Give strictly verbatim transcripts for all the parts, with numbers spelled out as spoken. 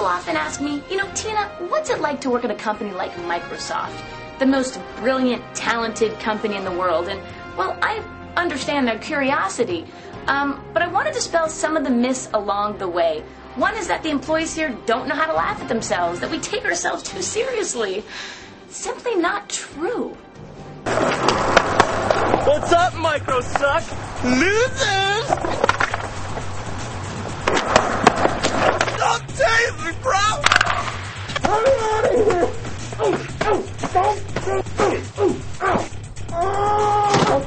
People often ask me, you know, Tina, what's it like to work at a company like Microsoft? The most brilliant, talented company in the world. And, well, I understand their curiosity. Um, but I want to dispel some of the myths along the way. One is that the employees here don't know how to laugh at themselves, that we take ourselves too seriously. Simply not true. What's up, Microsuck? Losers! Don't tase me, bro! I'm out of here! Oh, oh, don't, don't, oh, oh, oh, oh,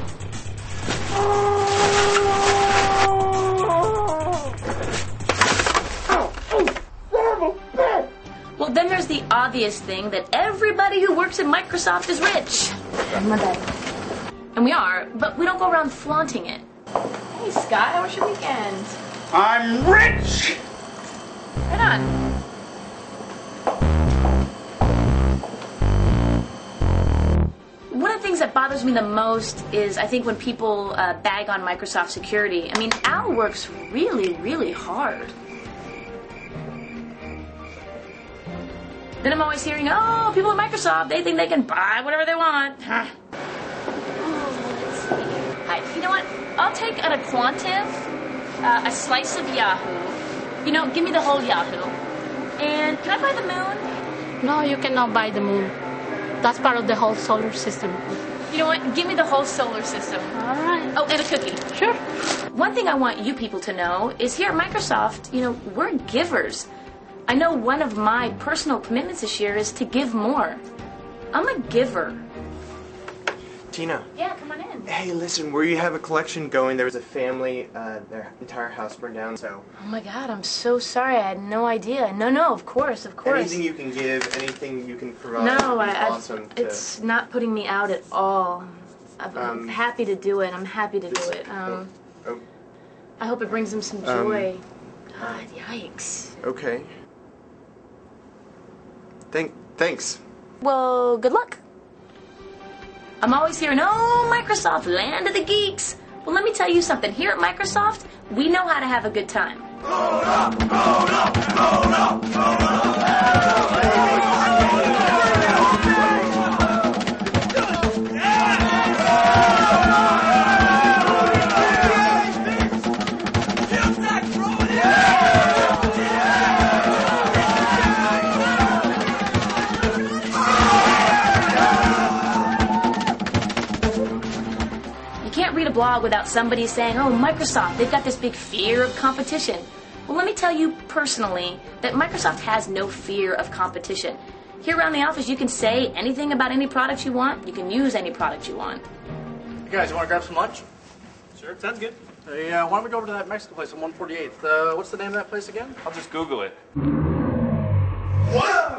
oh, oh, son of a bitch! Well, then there's the obvious thing that everybody who works at Microsoft is rich. My bad. And we are, but we don't go around flaunting it. Hey, Scott, how was your weekend? I'm rich! Right on. One of the things that bothers me the most is, I think, when people uh, bag on Microsoft security. I mean, Al works really, really hard. Then I'm always hearing, oh, people at Microsoft, they think they can buy whatever they want. Huh. Hi, you know what? I'll take an Aquantive, uh, a slice of Yahoo. You know, give me the whole Yahoo. And can I buy the moon? No, you cannot buy the moon. That's part of the whole solar system. You know what? Give me the whole solar system. All right. Oh, and a cookie. Sure. One thing I want you people to know is here at Microsoft, you know, we're givers. I know one of my personal commitments this year is to give more. I'm a giver. Tina. Yeah, come on in. Hey, listen, where you have a collection going, there was a family, uh, their entire house burned down, so... Oh my God, I'm so sorry. I had no idea. No, no, of course, of course. Anything you can give, anything you can provide No, would be I, awesome I, to... it's not putting me out at all. I'm Um, happy to do it. I'm happy to this- do it. Um, oh, oh, I hope it brings them some Um, joy. God, yikes. okay. Thank, thanks. Well, good luck. I'm always hearing, oh, Microsoft, land of the geeks. Well, let me tell you something. Here at Microsoft, we know how to have a good time. Hold up, hold up, hold up, hold up. You can't read a blog without somebody saying, oh, Microsoft, they've got this big fear of competition. Well, let me tell you personally that Microsoft has no fear of competition. Here around the office, you can say anything about any product you want. You can use any product you want. You guys, you want to grab some lunch? Sure, sounds good. Hey, uh, why don't we go over to that Mexican place on one forty-eighth? Uh, what's the name of that place again? I'll just Google it. Whoa!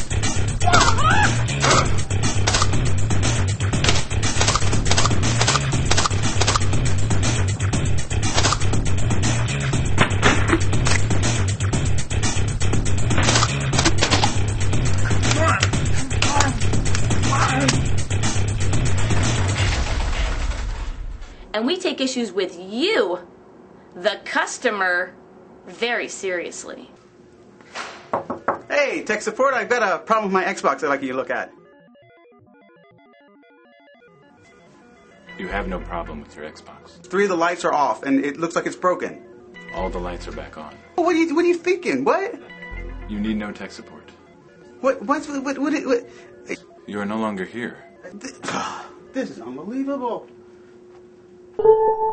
And we take issues with you, the customer, very seriously. Hey, tech support, I've got a problem with my Xbox I'd like you to look at. You have no problem with your Xbox. Three of the lights are off, and it looks like it's broken. All the lights are back on. What are you, what are you thinking? What? You need no tech support. What, what, what, what, what, what? You are no longer here. This is unbelievable.